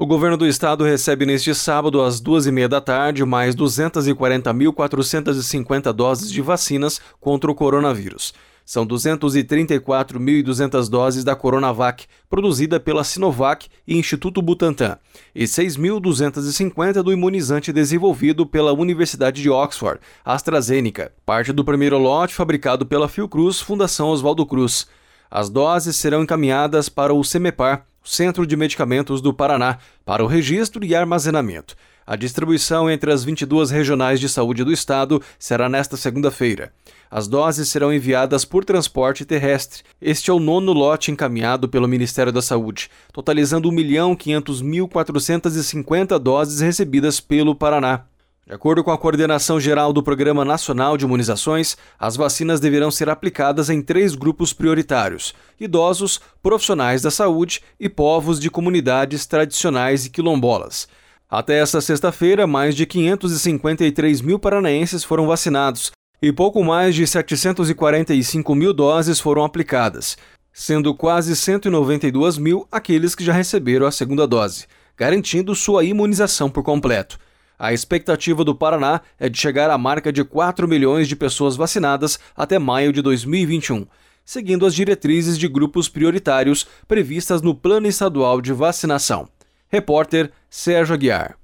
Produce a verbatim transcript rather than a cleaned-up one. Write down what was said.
O governo do estado recebe neste sábado, às duas e meia da tarde, mais duzentas e quarenta mil quatrocentas e cinquenta doses de vacinas contra o coronavírus. São duzentas e trinta e quatro mil e duzentas doses da Coronavac, produzida pela Sinovac e Instituto Butantan, e seis mil duzentas e cinquenta do imunizante desenvolvido pela Universidade de Oxford, AstraZeneca, parte do primeiro lote fabricado pela Fiocruz, Fundação Oswaldo Cruz. As doses serão encaminhadas para o CEMEPAR, Centro de Medicamentos do Paraná, para o registro e armazenamento. A distribuição entre as vinte e duas regionais de saúde do estado será nesta segunda-feira. As doses serão enviadas por transporte terrestre. Este é o nono lote encaminhado pelo Ministério da Saúde, totalizando um milhão quinhentas mil quatrocentas e cinquenta doses recebidas pelo Paraná. De acordo com a coordenação geral do Programa Nacional de Imunizações, as vacinas deverão ser aplicadas em três grupos prioritários: idosos, profissionais da saúde e povos de comunidades tradicionais e quilombolas. Até esta sexta-feira, mais de quinhentos e cinquenta e três mil paranaenses foram vacinados e pouco mais de setecentas e quarenta e cinco mil doses foram aplicadas, sendo quase cento e noventa e duas mil aqueles que já receberam a segunda dose, garantindo sua imunização por completo. A expectativa do Paraná é de chegar à marca de quatro milhões de pessoas vacinadas até maio de dois mil e vinte e um, seguindo as diretrizes de grupos prioritários previstas no Plano Estadual de Vacinação. Repórter Sérgio Aguiar.